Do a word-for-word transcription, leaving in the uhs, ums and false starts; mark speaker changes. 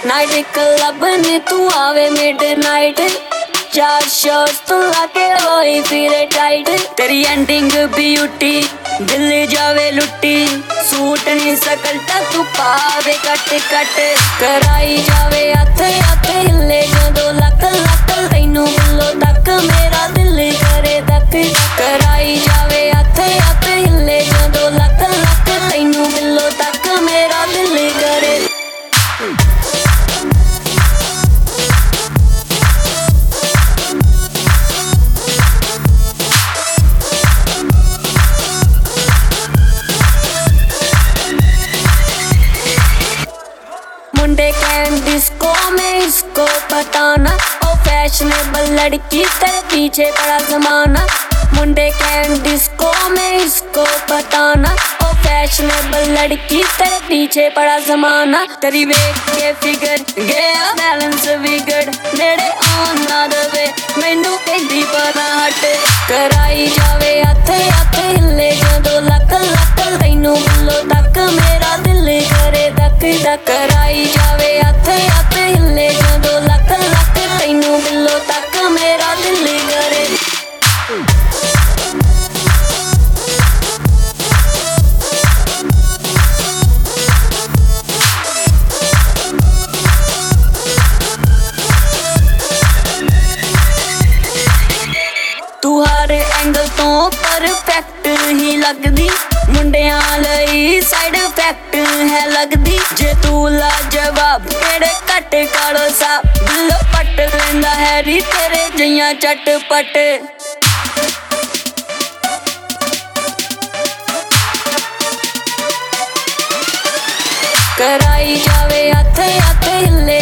Speaker 1: night club ने तू आवे मिडनाइट चार शॉट्स तू लाके होई फिर टाइट तेरी एंडिंग ब्यूटी दिल जावे लुट्टी सूट नहीं सकलता तू पावे कट कट कराई जावे हथ हथ हिले जो लक लक तैनू बिलो तक मेरा दिल करे धक कराई जावे हथ हथ हिले जो लक लक तैनू बिलो तक मेरा दिल करे मुंडे कैन डिस्को में इसको पता ना ओ फैशनेबल लड़की तेरे पीछे पड़ा जमाना मुंडे कैन डिस्को में इसको पता ना ओ फैशनेबल लड़की तेरे पीछे पड़ा जमाना तेरी वेख के फिगर गया बैलेंस बिगड़ नेड़े आन ना दवे मैनू कहंदी परा हट कराई जावे हथ हथ हिले जो लक लक तैनू बिलो तक मेरा दिल करे धक धक कराई जावे हथ हथ हिले जो लक लक तैनू बिलो तक मेरा दिल करे तू हर एंगल तो परफेक्ट ही लगदी मुंडियां लई साइड इफेक्ट है लगदी जे तू लाजवाब केड़े कट कालो सा दिल पट लेंदा हैरी तेरे जियां चटपट कराई जावे हथ हथ हिले